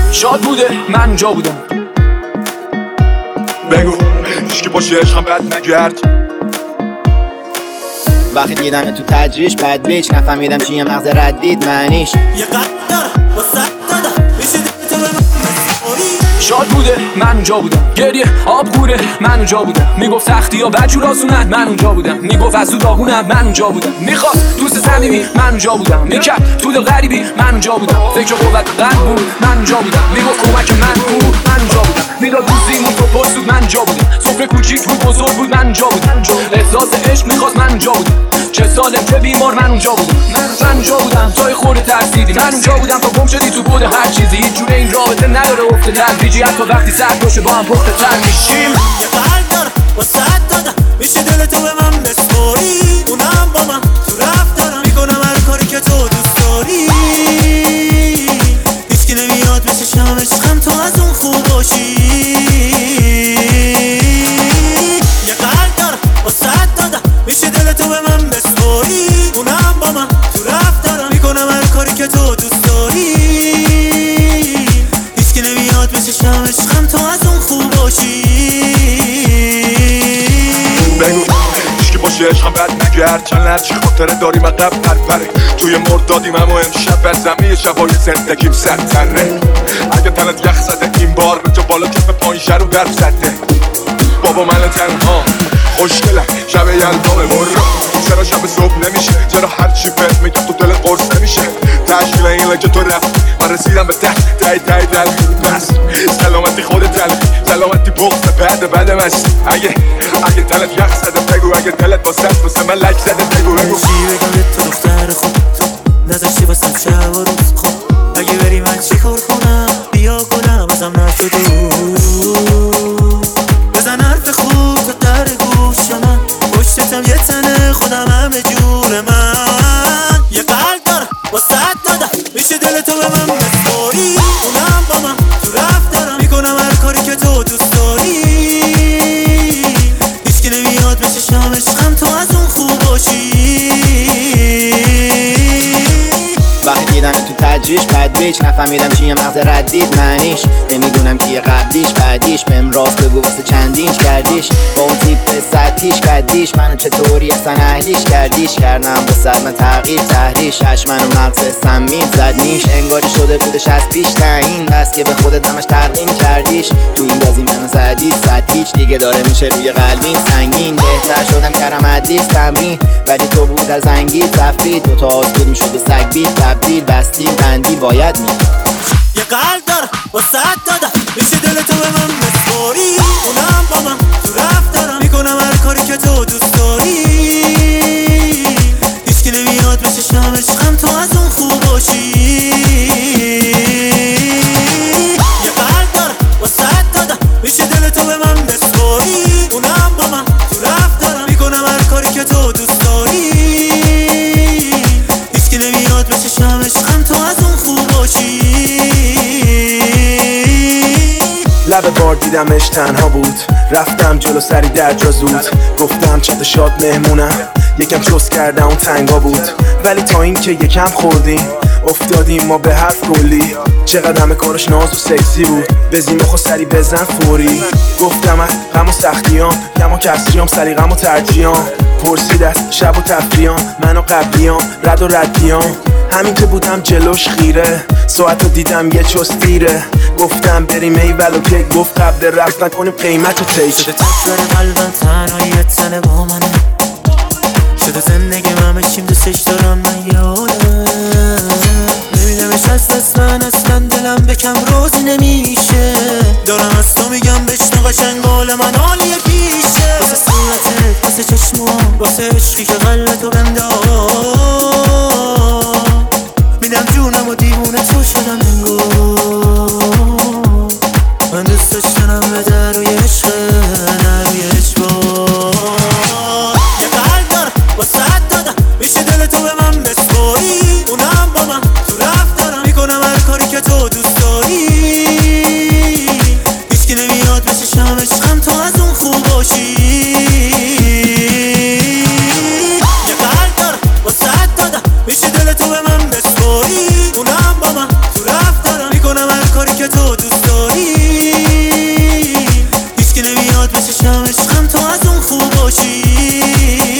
شاد بوده من اونجا بودم. بگو هیچکی باشه عشقم بد نگرد. وقتی دیدم تو تجریش بد بیچ نفهمیدم چیه مغز ردید معنیش. یه قدر واسه دادم میشه تو به من شاد بوده من اونجا بودم. گریه آب غوره من اونجا بودم. میگفت تختی ها بجور آسونن من اونجا بودم. میگفت از او داغونم من اونجا بودم. میخواست دوست صمیمی من اونجا بودم. میکرد تو دل غریبی من اونجا بودم. فکر قوت قلب بود من اونجا بودم. میگفت کمک من بود من اونجا بودم. میداد دوستیمون تو پرسود من اونجا بودم. سفره کوچیک بود بزرگ بود من اونجا بودم. احساس عشق میخواست من اونجا بودم. چه سالم چه بیمار من اونجا بودم. من اونجا بودم توی خورده ترسیدی. من اونجا بودم تو گم شدی تو بود هر چیزی. هیچ جوره این رابطه نداره افت تدریجی. حتی وقتی سرد باشه با هم پخته تر میشیم. یه قلب دارم واسه دادم میشه دل تو به من بسپاری. اونم با من تو رفتارم میکنم هر کاری که تو دوست داری. هیچکی نمیاد بشه شم عشقم تو از اون خوب باشی. یه قلب دارم واسه دادم میشه دل تو به من بسپاری. اونم با من تو رفتارم میکنم هر کاری که تو دوست داری. هیچکی نمیاد بشه شم عشقم تو از اون خوب باشی. بگو هیچکی باشه عشقم بد نگرد. چند لحظه خاطره داریم عقب پرپره. توی مردادیم اما امشب بر زمین شبای زندگیم سرتره. اگه تنت یخ زده این بار به جا بالا کف پایین شر و برف زده. بابا من تنها خوشگلم شب یلدامه برو. چرا شب صبح نمیشه؟ چرا هرچی بهت میگم تو دل قرص نمیشه؟ تشکیل این لگه تو رفت من رسیدم به ته دل. بس سلامتی خودت دل سلامتی بغض بعد مست. اگه دلت یخ زده بگو. اگه دلت واسه من لک زده بگو. چی بگم تو دختر خوب تو نذاشتی واسم شب و روز خوب. اگه بری من چی کار کنم بیا گلم ازم نشده. بزن حرف خوب تو در گوش من. پشتتم یه تنه خودم همه جور من. یه قلب دارم واسه دادم میشه دل تو به من بسپاری. اونم با من تو رفتارم میکنم هر کاری که تو دوست داری. هیچکی نمیاد بشه شم عشقم تو از اون خوب باشی. وقتی دیدم تو تجریش بد بیچ نفهمیدم چیه مغز ردید معنیش. نمیدونم کیه قبلیش بعدیش. بهم راست بگو واسه چندینش کردیش. با اون تیپ سطحیش قدیش. منو چطوری اصلا اهلیش کردیش. کردم با من تغییر تحریش. منو مغز سمین زد نیش. انگاری شده بودش از پیش تعیین. بس که به خودت همش تقدیم کردیش. تو این بازی منو زدی صد هیچ دیگه داره میشه روی قلبین سنگین. بهتر شدم کردم حدیث تمرین ولی تو بود از انگیز رفتی. دوتا آسکود میشد و سگ بیت تبدیل بستیم بندی باید می. یه قلب دارم واسه دادم میشه دل تو به من بسپاری. اونم با من تو رفتارم میکنم هر کاری که تو دوست داری. هیچکی نمیاد بشه شم عشقم تو از اون خوب باشی. یه قلب دارم واسه دادم میشه دل تو به من بسپاری. اونم با من تو رفتارم میکنم هر کاری که تو دوست داری. هیچکی نمیاد بشه شم عشقم تو از اون خوب باشی. لب بار دیدمش تنها بود. رفتم جلو سری در جا زود. گفتم چت شاد مهمونم. یکم چوس کردم اون تنگا بود. ولی تا این که یکم خوردیم افتادیم ما به حرف کلی. چقدر همه کارش ناز و سکسی بود. بزیم خو سری بزن فوری. گفتم از غم و سختیام کم و کسریام سلیقم و ترجیام. پرسید از شب و تفریام من و قبلیام رد و ردیام. همین که بودم جلوش خیره ساعتو دیدم یه چوس دیره. گفتم بریم ایول و که گفت قبل رفت نکنیم قیمت و تیک. شده تکبر قلبم تنهایی یه تنه با منه. شده زندگی همه چیم دوستش دارم من یادم. نمیدمش از دست من اصلا دلم بکم روزی نمیشه. دارم از تو میگم بشنو قشنگ قول من عالیه پیشه. واسه صورتت واسه چشمام واسه عشقی که قلبتو بنداز. میدم جونم و دیوونه تو شدم انگار. من دوست داشتنم به در روی عشق نروی اجبار. یه قلب دارم واسه دادم میشه دل تو به من بسپاری. اونم با من تو رفتارم میکنم هر کاری که تو دوست داری. هیچکی نمیاد بشه شم عشقم تو از اون خوب باشی. یه قلب دارم واسه دادم میشه دل تو به من بسپاری. اونم با من تو رفتارم باشم عشقم تو از اون خوب باشی